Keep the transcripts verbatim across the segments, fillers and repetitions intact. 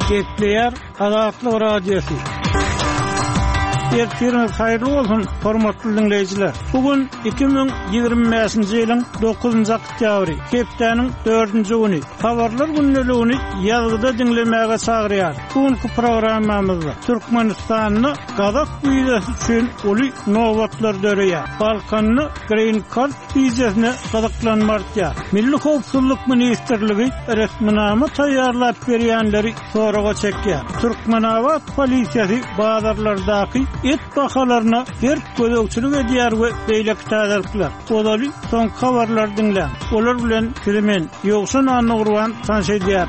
Gekleyer Azatlyk Radiosu. Ertiriniz hayırlı olsun, hormatly dinleyijiler. Bugün iki bin ýygrimi beşinji ýylyň dokuzunjy oktýabry, hepdeniň dördünji güni. Habarlar günneligini ýazgyda dinlemäge çagyrýar. Bugünkü programmamyzda Türkmenistanyny gazak wiýdesi üçin uly nowatlar döreýär. Balkanyny Green Card wiýdesine gazaklanmartýar. Milli howpsuzlyk ministrligi resminama taýýarlap berýänleri soraga çekýär. Türkmenawat polisiýasy bazarlardaky et bahalarına her gözökçülük edýär we beýlek täzellikler. Olaly son habarlar dinlen. Olar bilen kirimen ýogşan anygurwan tanşydýar.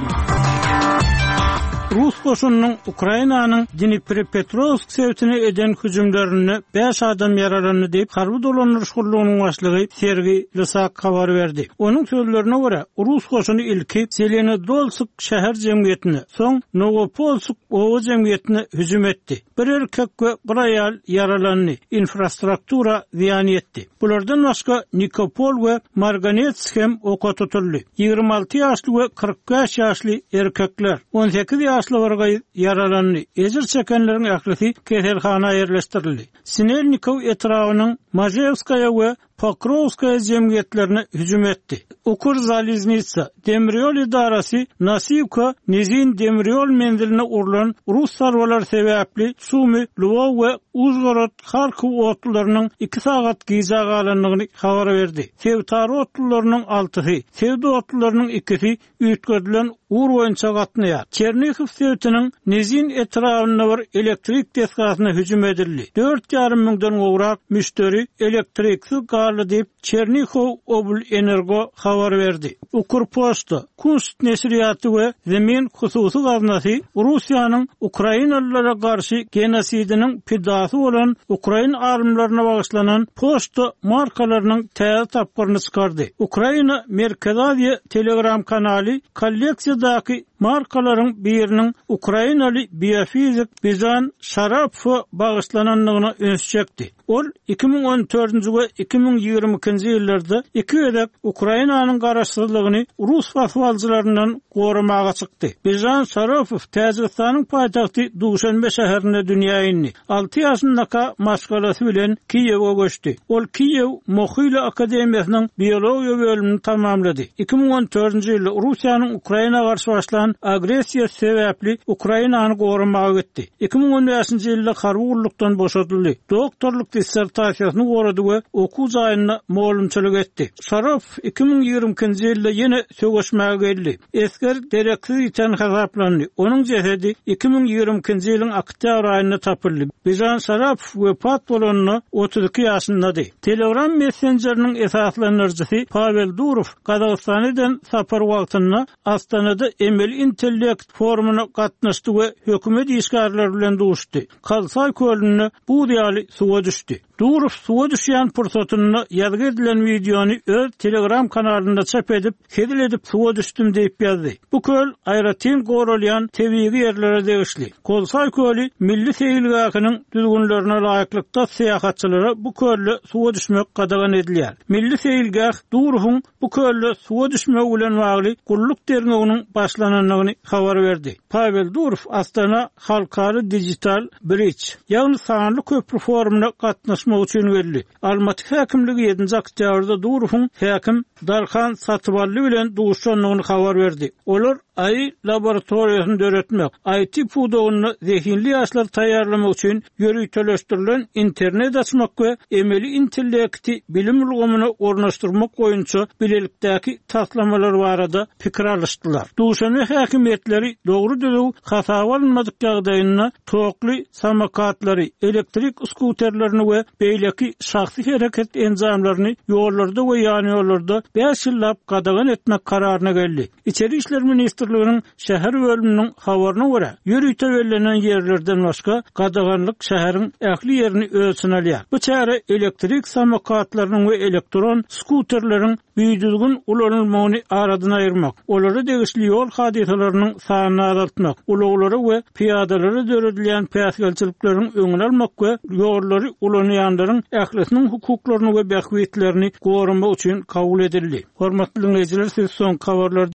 Rus koşunynyň Ukrainanyň Dnipropetrovsk şehrine eden hüjümlerini beş adam yaralandy diýip harby dolanýarşylygynyň başlygy Sergey Lysak habar berdi. Onuň sözlerine görä, Rus koşuny ilki Zelenodolsk şäher jemgyýetine, soň Novopolsk owa jemgyýetine hüjüm etdi. Bir erkek we bir aýal yaralandy. Infrastruktura ziýan etdi. Bulardan başga Nikopol we Marganetsk hem oka tutuldy. ýygrimi alty ýaşly we kırk beş ýaşly erkekler, on sekiz ýaşly bargay yaralandy. Ejir çekenleriň ählisi keselhana ýerleşdirildi. Sinelnikov etrawynyň Majevskaya we Pokrovskaya jemgyýetlerine hüjüm etdi. Ukur Zaliznytsa demiryol idarasy Nasivka Nizin demiryol menziline urulan Rus sarwalar sebäpli Sumy, Lvov we Uzhgorod, Kharkiv otlarynyň iki sagat gyzaganlygyny habar berdi. Sevtar otlarynyň altysy, Sevda otlarynyň ikisi üýtgedilen uğur boýunça gatnaýar. Çernihiv sewtiniň Nizin etrawyna bir elektrik deskasyna hüjüm edildi. dört ýarym mingden gowrak müşteri elektriksiz garly diýip Çernihiv Obl Energo habar berdi. Ukrpoçta, Kunst nesriýaty we Zemin hususy gaznasy Russiýanyň Ukrainalylara garşy genosidiniň pidasy bolan Ukrain armylaryna bagyşlanan poçta markalarynyň täze tapgyryny çykardy. Ukraina Merkez Aziýa Telegram kanaly kolleksiýadaky markalaryň biriniň Ukrainaly biofizik Bizan Şarapow bagyşlananlygyna öňe çekdi. Ol iki bin on dördünji we iki bin ýygrimi ikinji ýyllarda iki edek Ukrainanyň garaşsyzlygyny Rus faswalçylaryndan goramaga çykdy. Bizan Şarapow Täjikistanyň paýtagty Duşanbe şäherinde dünýä indi. alty ýaşyndaky maşgalasy bilen Kiýewe göçdi. Ol Kiýew Mohyla akademiýasynyň biologiýa bölümini tamamlady. iki bin on dördünji ýylda Russiýanyň Ukraina garşy başlanan agresiýa sebäpli Ukrainany goramaga gitdi. iki bin on beşinji ýylda harby gullukdan boşadyldy. Doktorluk dissertasiýasyny gorady we okuw jaýyna molumçylyk etdi. Şarapow iki bin ýygrimi ikinji ýylda ýene söwüşmäge geldi. Esker dereksiz iten hasaplandy. Onuň jesedi iki bin ýygrimi ikinji ýylyň oktýabr aýynda tapyldy. Bizan Şarapow wepat bolanyny otuz iki ýaşyndaky. Telegram messengeriniň esaslanyrjysy Pavel Durov Kazakstanydan sapar wagtyna Astanada emel intellekt forumuna gatnaşdy we hökümet işgärleri bilen duşdy. Kalsay kölüne bu diýaly suwa düşdi. Durov suwa düşýän pursatyny ýazgy edilen videony öz Telegram kanalynda çap edip, "Hedil edip suwa düşdüm" diýip ýazdy. Bu köl aýratyn goralýan tebigi ýerlere degişli. Kolsay köli milli seýilgäkiniň düzgünlerine laýyklykda seýahatçylara bu kölle suwa düşmek gadagan edilýär. Milli seýilgäk Durowyň bu kölle suwa düşmek bilen bagly gulluk derneğiniň başlananyny habar berdi. Pavel Durov Astana Halkary Digital Bridge ýagny sanly köprü forumuna gatnaşmak üçin geldi. Almaty häkimligi ýedinji oktýabrda Durowyň häkim Darhan Satybally bilen duşanlygyny habar berdi. Olar ay laboratoriýasyny döretmek, I T pudogyny zehinli ýaşlar taýýarlamak üçin ýörüýteleşdirilen internet açmak we emeli intellekti bilim ulgamyny ornaşdyrmak boýunça bilelikdäki taslamalar barada pikir alışdylar. Duşany häkimetleri dogry düzüw hasaba alınmadyk ýagdaýyna tokly samakatlary, elektrik skuterlerini we beýleki şahsy hereket enzamlaryny ýollarda we ýany ýollarda beş ýyllap gadagan etmek kararyna geldi. İçeri işler ministrliginiň şäher bölüminiň habaryna görä, ýörüýte berilen ýerlerden başga gadaganlyk şäheriň ähli ýerini ölçüne alýar. Bu çäre elektrik samokatlarynyň we elektron skuterleriň büýdüzgün ulanylmagyny aradan aýyrmak, olary degişli ýol hadisalarynyň sanyny azaltmak, ulaglara we piýadalary döredilýän päsgelçilikleriň öňüne almak we ýollary ulanýanlaryň ählisiniň hukuklaryny we bähwetlerini goramak üçin kabul edildi. Hormatly dinleyijiler, siz soň habarlar